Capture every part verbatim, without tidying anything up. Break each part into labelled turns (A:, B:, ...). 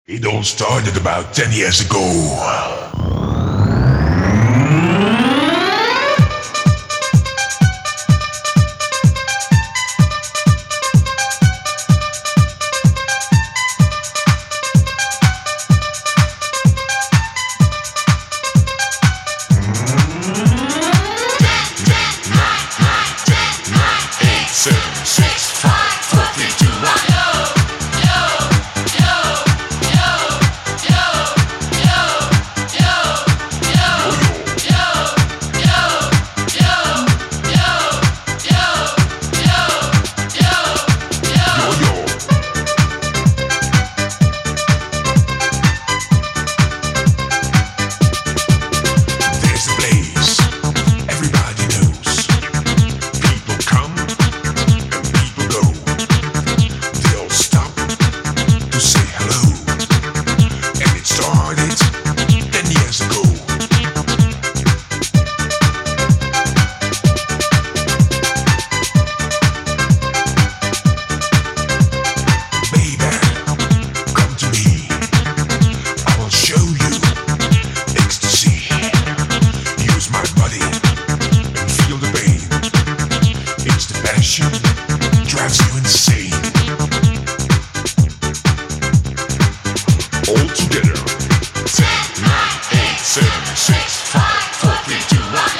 A: It all started about ten years ago. Drives you insane. All together. ten, nine, eight, seven, six, five, four, three, two, one.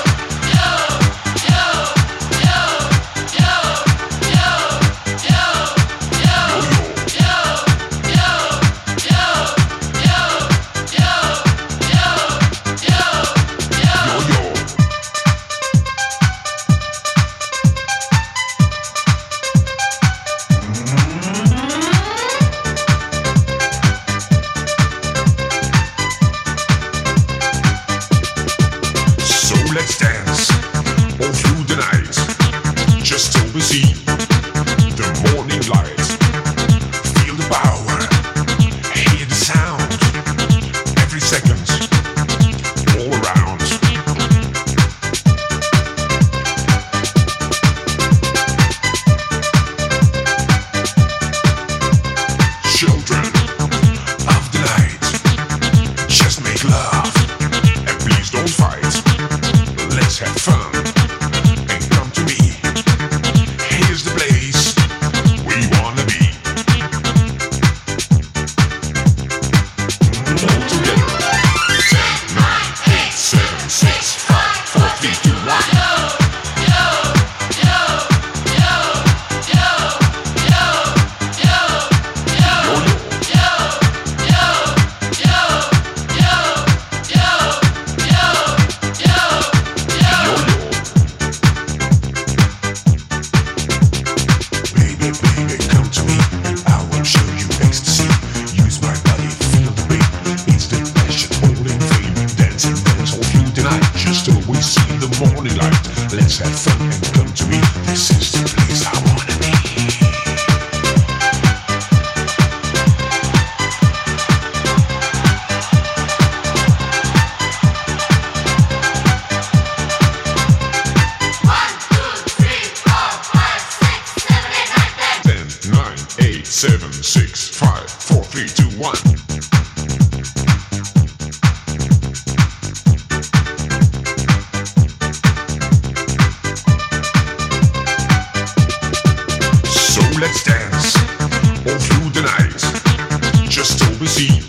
A: Let's dance all through the night, just till we see the morning light. Feel the power, hear the sound, every second, all around. Children of the night, just make love and please don't fight. Let's have fun and come to me. Here's the place we wanna be. All together. ten, nine, eight, seven, six, five, four, three, two, one. Just till we see the morning light. Let's have fun and come to me. This is the place I wanna be.
B: One, two, three, four, five, six, seven, eight, nine, ten.
A: ten, nine, eight, seven, six, five, four, three, two, one. Let's dance all through the night, just till we see